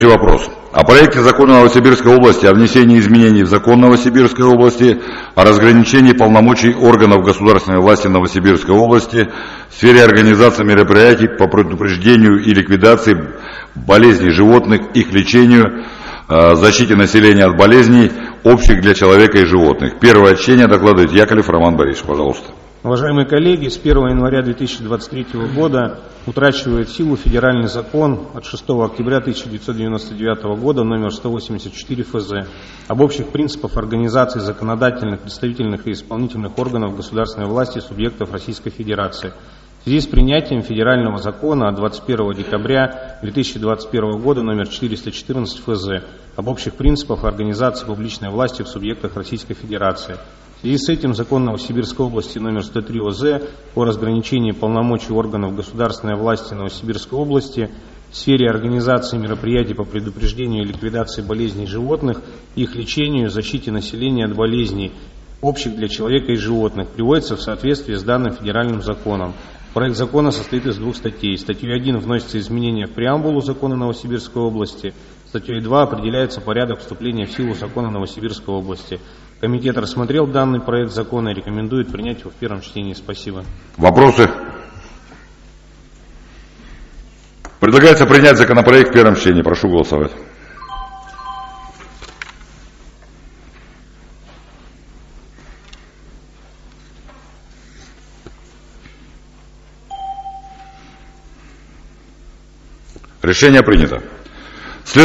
Вопрос. О проекте закона Новосибирской области о внесении изменений в закон Новосибирской области о разграничении полномочий органов государственной власти Новосибирской области в сфере организации мероприятий по предупреждению и ликвидации болезней животных, их лечению, защите населения от болезней, общих для человека и животных. Первое чтение докладывает Яковлев Роман Борисович, пожалуйста. Уважаемые коллеги, с 1 января 2023 года утрачивает силу федеральный закон от 6 октября 1999 года номер 184 ФЗ об общих принципах организации законодательных, представительных и исполнительных органов государственной власти субъектов Российской Федерации. В связи с принятием федерального закона от 21 декабря 2021 года номер 414 ФЗ об общих принципах организации публичной власти в субъектах Российской Федерации. В связи с этим закон Новосибирской области номер 103 ОЗ о разграничении полномочий органов государственной власти Новосибирской области в сфере организации мероприятий по предупреждению и ликвидации болезней животных, их лечению, защите населения от болезней, общих для человека и животных, приводится в соответствии с данным федеральным законом. Проект закона состоит из двух статей. Статьей 1 вносятся изменения в преамбулу закона Новосибирской области. Статьей 2 определяется порядок вступления в силу закона Новосибирской области. Комитет рассмотрел данный проект закона и рекомендует принять его в первом чтении. Спасибо. Вопросы? Предлагается принять законопроект в первом чтении. Прошу голосовать. Решение принято.